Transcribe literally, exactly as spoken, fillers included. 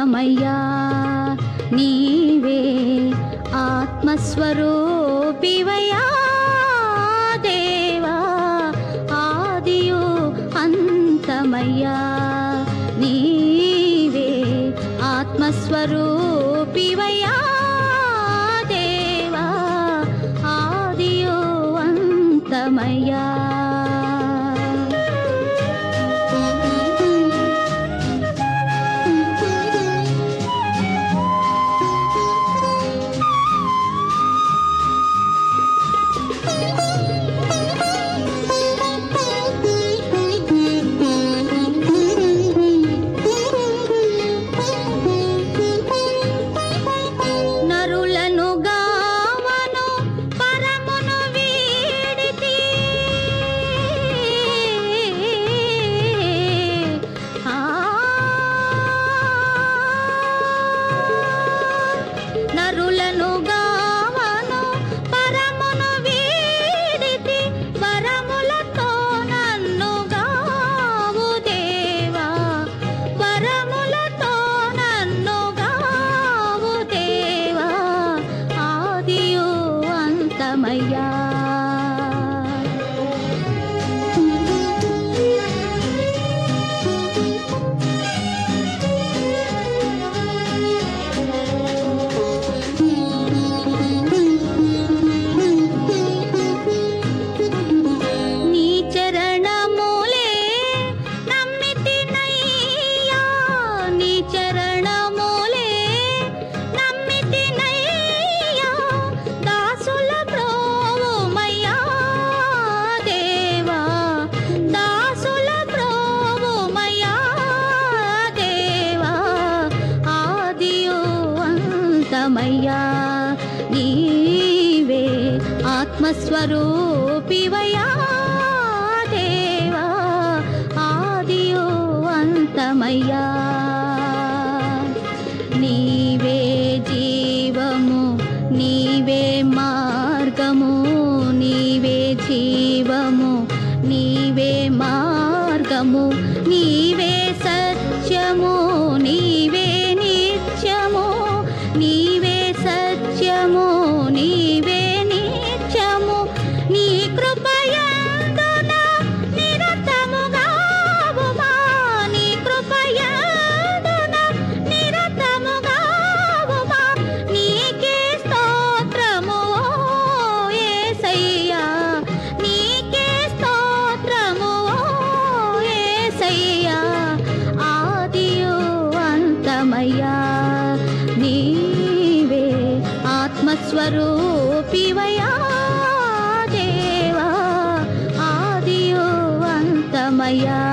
అంతమయ్యా నీవే ఆత్మస్వరూపివయ్యా దేవా ఆదియు అంతమయ్యా నీవే ఆత్మస్వరూపివయ్యా దేవా ఆదియు అంతమయ్యా నరులను గావను పరమును వీడితి వరములతో నన్ను గావు దేవా వరములతో నన్ను గావు దేవా ఆదియు అంతమయ్యా అంతమయ్యా నీవే ఆత్మస్వరూపివయ్యా దేవా ఆదియు అంతమయ్యా నీవే జీవము నీవే మార్గము నీవే జీవము నీవే మార్గము నీవే సత్యము నీవే నిత్యము నీవే సత్యము నీవే నిత్యము నీ కృపయందున నిరతముగావుమా నీ కృపయందున నిరతముగావుమా నీకే స్తోత్రము యేసయ్యా నీకే స్తోత్రము యేసయ్యా ఆదియు అంతమయ్యా నీవే ఆత్మస్వరూపివయ్యా దేవా ఆదియు అంతమయ్యా